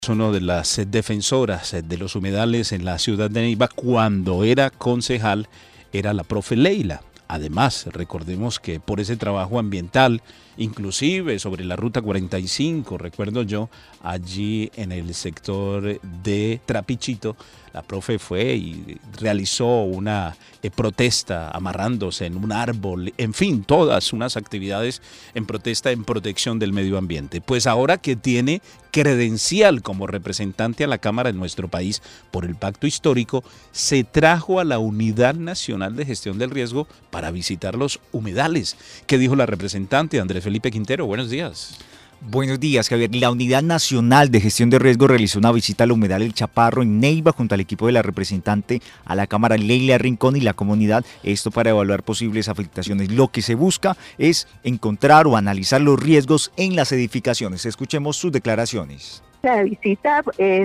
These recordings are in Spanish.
Uno de las defensoras de los humedales en la ciudad de Neiva cuando era concejal era la profe Leila. Además, recordemos que por ese trabajo ambiental, inclusive sobre la ruta 45, recuerdo yo, allí en el sector de Trapichito, la profe fue y realizó una protesta amarrándose en un árbol, en fin, todas unas actividades en protesta en protección del medio ambiente. Pues ahora que tiene credencial como representante a la Cámara en nuestro país por el pacto histórico, se trajo a la Unidad Nacional de Gestión del Riesgo para visitar los humedales. ¿Qué dijo la representante Andrés Felipe Quintero? Buenos días. Buenos días, Javier. La Unidad Nacional de Gestión de Riesgo realizó una visita al humedal El Chaparro en Neiva junto al equipo de la representante a la Cámara Leila Rincón y la comunidad, esto para evaluar posibles afectaciones. Lo que se busca es encontrar o analizar los riesgos en las edificaciones. Escuchemos sus declaraciones. La visita es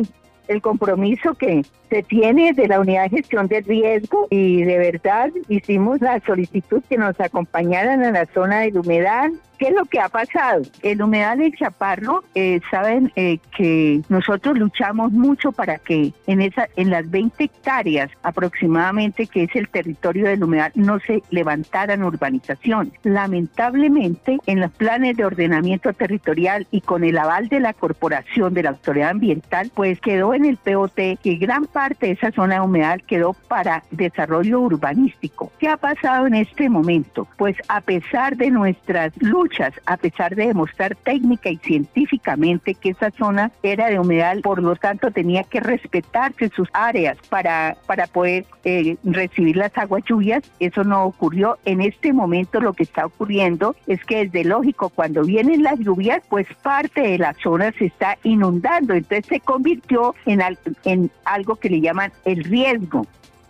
el compromiso que se tiene de la Unidad de Gestión de Riesgo y de verdad hicimos la solicitud que nos acompañaran a la zona del humedal. ¿Qué es lo que ha pasado? El humedal del Chaparro, saben que nosotros luchamos mucho para que en las 20 hectáreas aproximadamente que es el territorio del humedal no se levantaran urbanizaciones. Lamentablemente, en los planes de ordenamiento territorial y con el aval de la corporación de la autoridad ambiental, pues quedó en el POT que gran parte de esa zona de humedal quedó para desarrollo urbanístico. ¿Qué ha pasado en este momento? Pues a pesar de nuestras luchas, a pesar de demostrar técnica y científicamente que esa zona era de humedal, por lo tanto tenía que respetarse sus áreas para poder recibir las aguas lluvias, eso no ocurrió. En este momento lo que está ocurriendo es que desde lógico, cuando vienen las lluvias, pues parte de la zona se está inundando, entonces se convirtió en algo que le llaman el riesgo.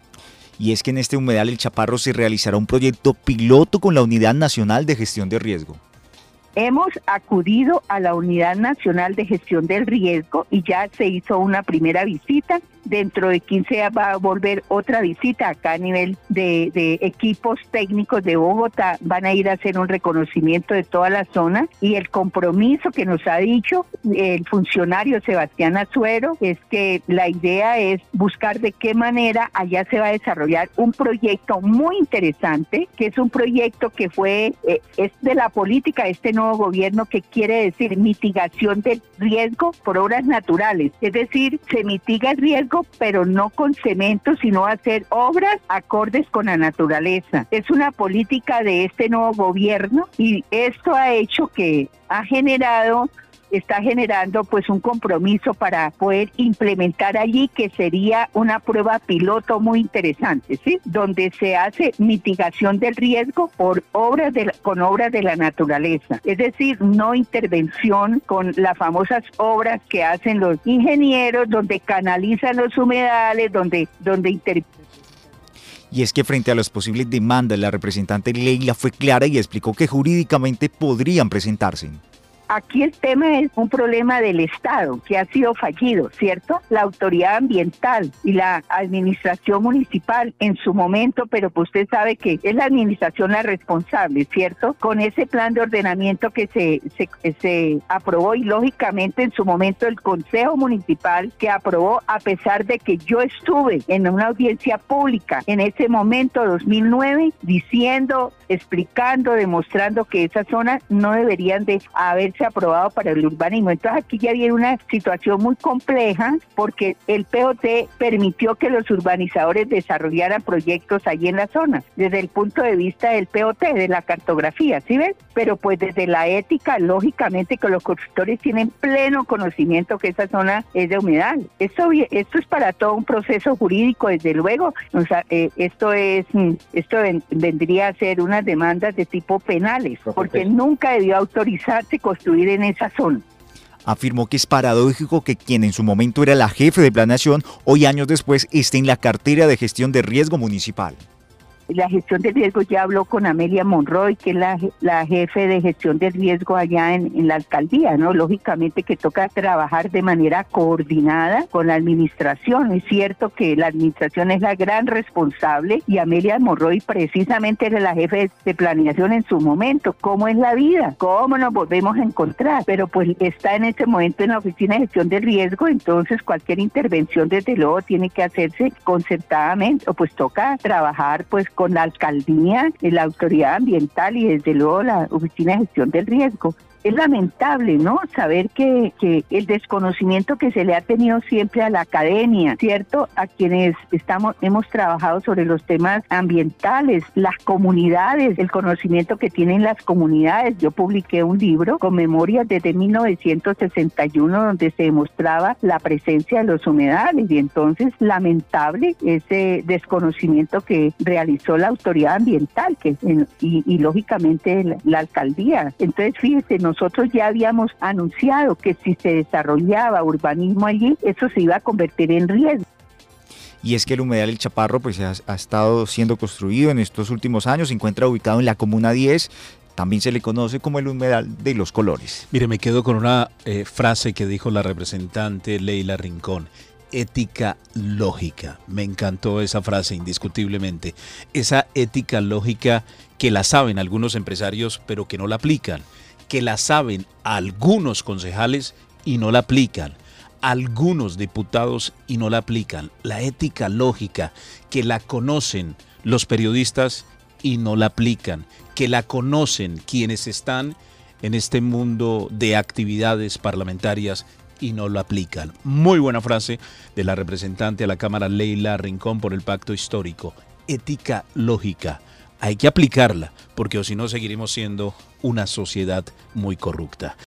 Y es que en este humedal El Chaparro se realizará un proyecto piloto con la Unidad Nacional de Gestión de Riesgo. Hemos acudido a la Unidad Nacional de Gestión del Riesgo y ya se hizo una primera visita. Dentro de 15 días va a volver otra visita acá a nivel de equipos técnicos de Bogotá. Van a ir a hacer un reconocimiento de toda la zona y el compromiso que nos ha dicho el funcionario Sebastián Azuero es que la idea es buscar de qué manera allá se va a desarrollar un proyecto muy interesante, que es un proyecto que es de la política de este nuevo gobierno, que quiere decir mitigación del riesgo por obras naturales. Es decir, se mitiga el riesgo pero no con cemento, sino hacer obras acordes con la naturaleza. Es una política de este nuevo gobierno y esto ha hecho que está generando pues un compromiso para poder implementar allí, que sería una prueba piloto muy interesante, ¿sí? Donde se hace mitigación del riesgo por con obras de la naturaleza. Es decir, no intervención con las famosas obras que hacen los ingenieros, donde canalizan los humedales, donde Y es que frente a las posibles demandas, la representante Leila fue clara y explicó que jurídicamente podrían presentarse. Aquí el tema es un problema del Estado que ha sido fallido, ¿cierto? La autoridad ambiental y la administración municipal en su momento, pero pues usted sabe que es la administración la responsable, ¿cierto? Con ese plan de ordenamiento que se aprobó y lógicamente en su momento el Consejo Municipal que aprobó, a pesar de que yo estuve en una audiencia pública en ese momento, 2009, diciendo, explicando, demostrando que esas zonas no deberían de haberse aprobado para el urbanismo. Entonces aquí ya viene una situación muy compleja porque el POT permitió que los urbanizadores desarrollaran proyectos allí en la zona, desde el punto de vista del POT, de la cartografía, ¿sí ven? Pero pues desde la ética, lógicamente que los constructores tienen pleno conocimiento que esa zona es de humedal. Esto es para todo un proceso jurídico, desde luego. O sea, esto vendría a ser unas demandas de tipo penales, porque nunca debió autorizarse construir en esa zona. Afirmó que es paradójico que quien en su momento era la jefe de planeación, hoy años después esté en la cartera de gestión de riesgo municipal. la gestión del riesgo ya habló con Amelia Monroy, que es la jefe de gestión del riesgo allá en la alcaldía, ¿no? Lógicamente que toca trabajar de manera coordinada con la administración. Es cierto que la administración es la gran responsable y Amelia Monroy precisamente era la jefe de planeación en su momento. ¿Cómo es la vida? ¿Cómo nos volvemos a encontrar? Pero pues está en este momento en la oficina de gestión del riesgo, entonces cualquier intervención desde luego tiene que hacerse concertadamente, o pues toca trabajar pues con la alcaldía, la autoridad ambiental y desde luego la oficina de gestión del riesgo. Es lamentable, ¿no? Saber que el desconocimiento que se le ha tenido siempre a la academia, ¿cierto? A quienes hemos trabajado sobre los temas ambientales, las comunidades, el conocimiento que tienen las comunidades. Yo publiqué un libro con memorias desde 1961 donde se demostraba la presencia de los humedales y entonces lamentable ese desconocimiento que realizó la autoridad ambiental y lógicamente la alcaldía. Entonces, fíjese, nosotros ya habíamos anunciado que si se desarrollaba urbanismo allí, eso se iba a convertir en riesgo. Y es que el humedal El Chaparro pues ha estado siendo construido en estos últimos años, se encuentra ubicado en la Comuna 10, también se le conoce como el humedal de los colores. Mire, me quedo con una frase que dijo la representante Leila Rincón. Ética lógica. Me encantó esa frase, indiscutiblemente. Esa ética lógica que la saben algunos empresarios, pero que no la aplican. Que la saben algunos concejales y no la aplican. Algunos diputados y no la aplican. La ética lógica que la conocen los periodistas y no la aplican. Que la conocen quienes están en este mundo de actividades parlamentarias y no lo aplican. Muy buena frase de la representante a la Cámara Leila Rincón por el Pacto Histórico. Ética lógica. Hay que aplicarla, porque o si no seguiremos siendo una sociedad muy corrupta.